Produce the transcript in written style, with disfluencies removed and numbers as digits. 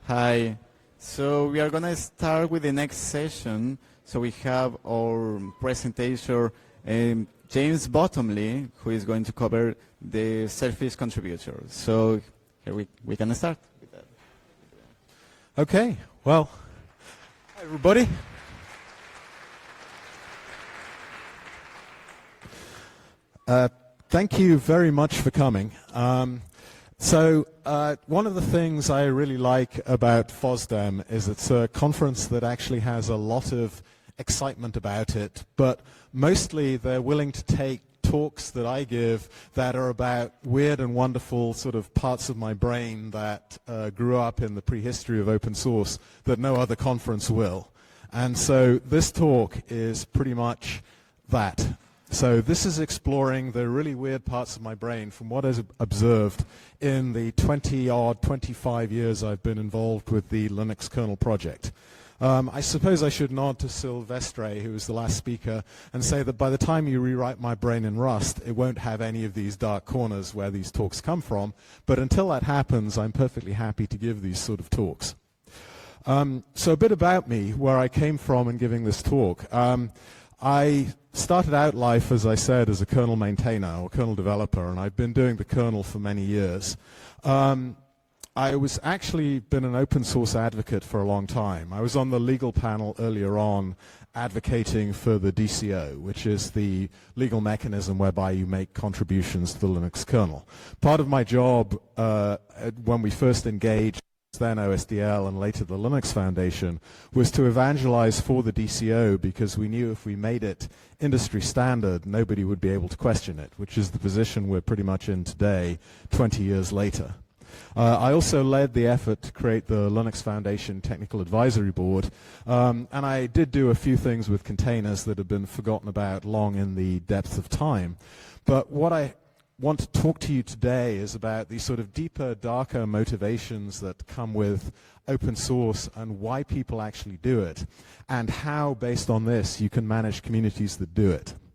Hi. So we are going to start with the next session. So we have our presentator, James Bottomley, who is going to cover the Selfish contributor. So here we can start with that. Okay. Well, hi everybody. Thank you very much for coming. One of the things I really like about FOSDEM is it's a conference that actually has a lot of excitement about it, but mostly they're willing to take talks that I give that are about weird and wonderful sort of parts of my brain that grew up in the prehistory of open source that no other conference will. And so this talk is pretty much that. So this is exploring the really weird parts of my brain from what I've observed in the 25 years I've been involved with the Linux kernel project. I suppose I should nod to Silvestre, who was the last speaker, and say that by the time you rewrite my brain in Rust, it won't have any of these dark corners where these talks come from. But until that happens, I'm perfectly happy to give these sort of talks. So a bit about me, where I came from in giving this talk. I started out life, as I said, as a kernel maintainer or kernel developer, and I've been doing the kernel for many years. I was actually been an open source advocate for a long time. I was on the legal panel earlier on advocating for the DCO, which is the legal mechanism whereby you make contributions to the Linux kernel. Part of my job when we first engaged, then OSDL and later the Linux Foundation, was to evangelize for the DCO because we knew if we made it industry standard, nobody would be able to question it, which is the position we're pretty much in today, 20 years later. I also led the effort to create the Linux Foundation Technical Advisory Board, and I did do a few things with containers that have been forgotten about long in the depth of time. But what I want to talk to you today is about these sort of deeper, darker motivations that come with open source and why people actually do it, and how, based on this, you can manage communities that do it.